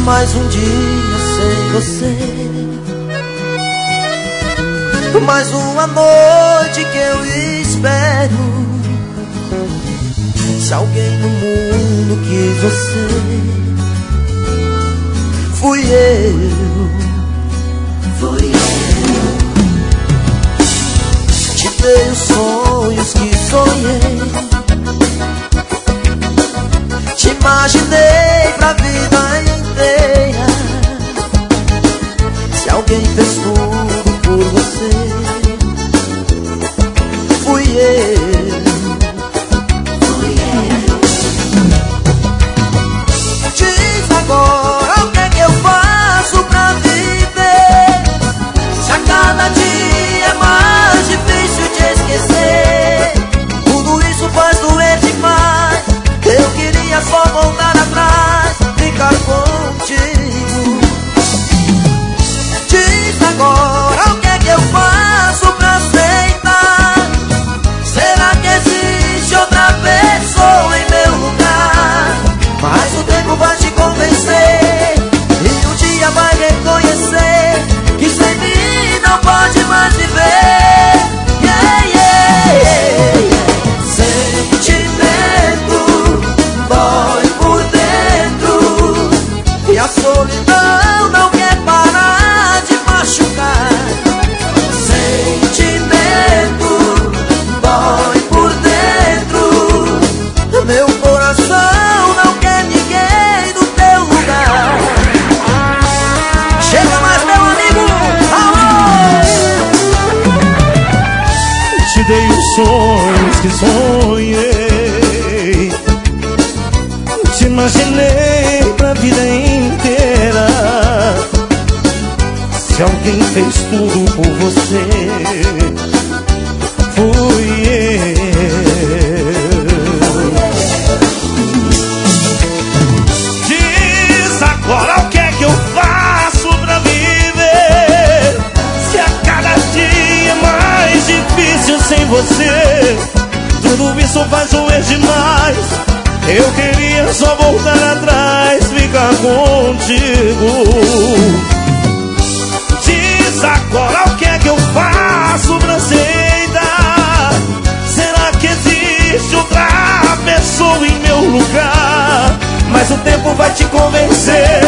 Mais um dia sem você, mais uma noite que eu espero. Se alguém no mundo quis você, fui eu. Te dei os sonhos que sonhei, te imaginei pra vida inteira. Se alguém fez tudo por você, fui eu. Diz agora o que é que eu faço pra viver, se a cada dia é mais difícil te esquecer. Tudo isso faz doer demais, eu queria só voltar atrás, ficar contigo. Diz agora o que é que eu faço pra aceitar. Será que existe outra pessoa em meu lugar? Mas o tempo vai te convencer, e um dia vai reconhecer que sem mim não pode mais viver. Yeah, yeah, yeah. Sentimento dói por dentro, e a solidão não quer parar de machucar. Sentimento dói por dentro, meu coração não quer ninguém no teu lugar. Chega mais, meu amigo, alô! Te dei os sonhos que sonhei, te imaginei pra vida inteira. Se alguém fez tudo por você, fui eu. Diz agora o que é que eu faço pra viver, se a cada dia é mais difícil sem você. Tudo isso faz doer demais, eu queria só voltar atrás, ficar contigo. Diz agora o que é que eu faço pra aceitar. Será que existe outra pessoa em meu lugar? Mas o tempo vai te convencer,